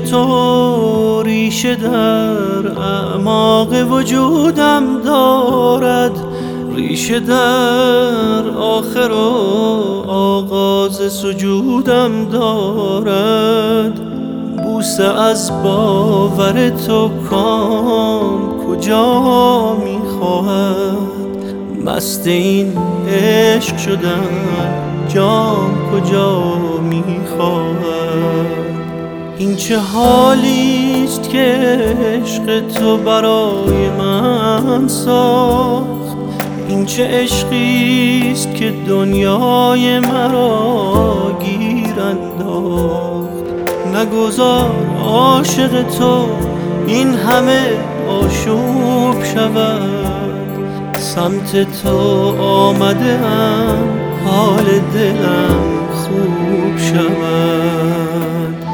تو ریشه در اعماق وجودم دارد، ریشه در آخر و آغاز سجودم دارد. بوسه از باور تو کام کجا میخواهد، مست این عشق شدن جام کجا میخواهد. این چه حالیست که عشق تو برای من ساخت، این چه عشقیست که دنیای مرا گیر انداخت. نگذار عاشق تو این همه آشوب شود، سمت تو آمده ام حال دلم خوب شود.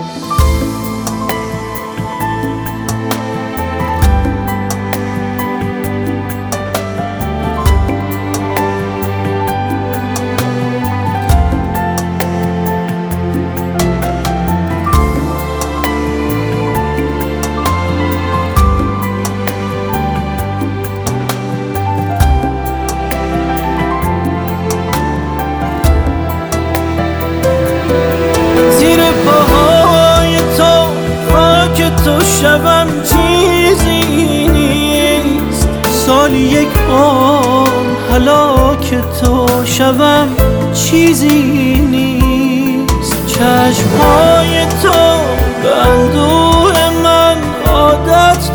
شبم چیزی نیست، سال یک آن هلاک تو شبم چیزی نیست. چشمهای تو به اندوه من عادت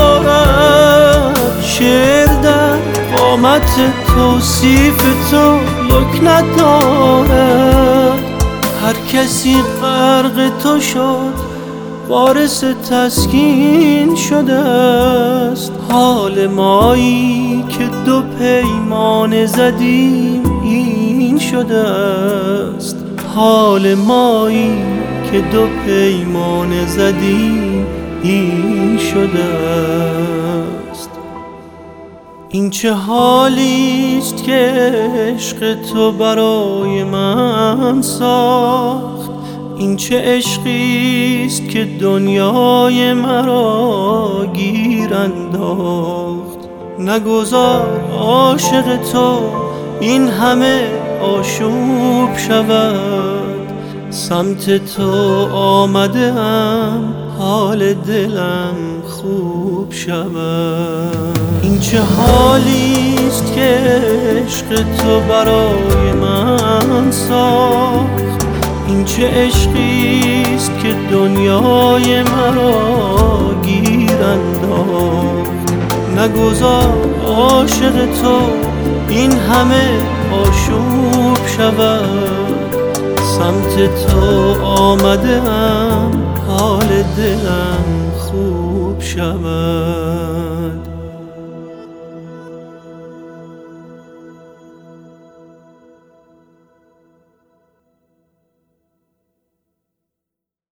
دارد، شعر در قامت توصیف تو لکنت دارد. هر کسی غرق تو شد وارث تسکین شده است، حال مایی که دو پیمانه زدیم این شده است. حال مایی که دو پیمانه زدیم این شده است. این چه حالیست که عشق تو برای من ساخت، این چه عشقیست که دنیای مرا گیر انداخت. نگذار عاشق تو این همه آشوب شود، سمت تو آمده ام حال دلم خوب شود. این چه حالیست که عشق تو برای من ساخت، این چه عشقیست که دنیای مرا گیر انداخت. نگذار عاشق تو این همه آشوب شود، سمت تو آمده ام حال دلم خوب شود.